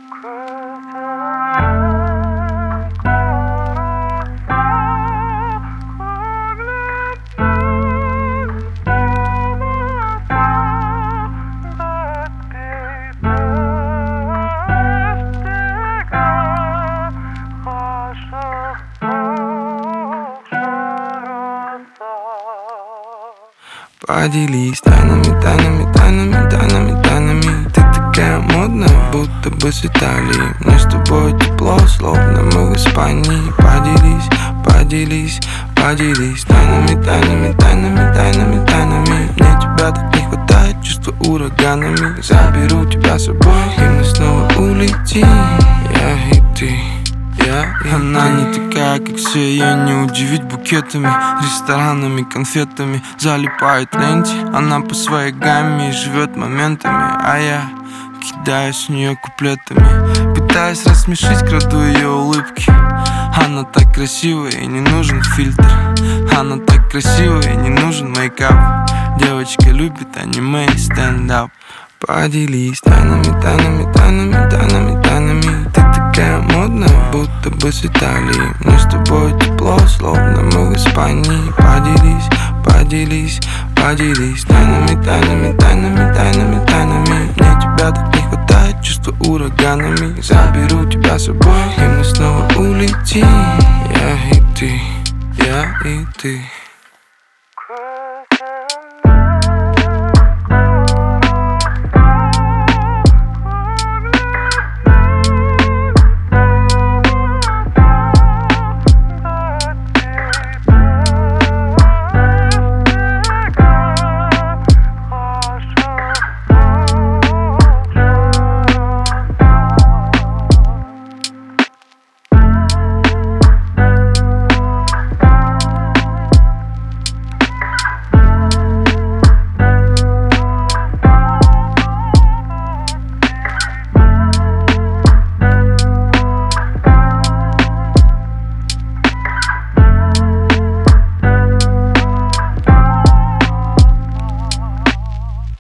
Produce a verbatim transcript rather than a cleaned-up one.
Поделись тайнами, тайнами, тайнами, тайнами, тайнами. Ты такая модная, будто бы с Италии. Мне с тобой тепло, словно мы в Испании. Поделись, поделись, поделись тайнами, тайнами, тайнами, тайнами, тайнами. Мне тебя так не хватает, чувства ураганами. Заберу тебя с собой, и мы снова улетим. Я и ты. Она не такая, как все, ее не удивить букетами, ресторанами, конфетами. Залипает в ленте, она по своей гамме и живет моментами. А я кидаюсь в нее куплетами, пытаюсь рассмешить, краду ее улыбки. Она так красивая и не нужен фильтр. Она так красивая и не нужен мейкап. Девочка любит аниме и стендап. Поделись тайнами, тайнами, тайнами, тайнами, тайнами. Ты такая модная, будто бы с Италии. Мне с тобой тепло, словно мы в Испании. Поделись, поделись, поделись тайнами, тайнами, тайнами, тайнами, тайнами. Мне тебя так не хватает, чувства ураганами. Заберу тебя с собой, и мы снова улетим. Я и ты, я и ты.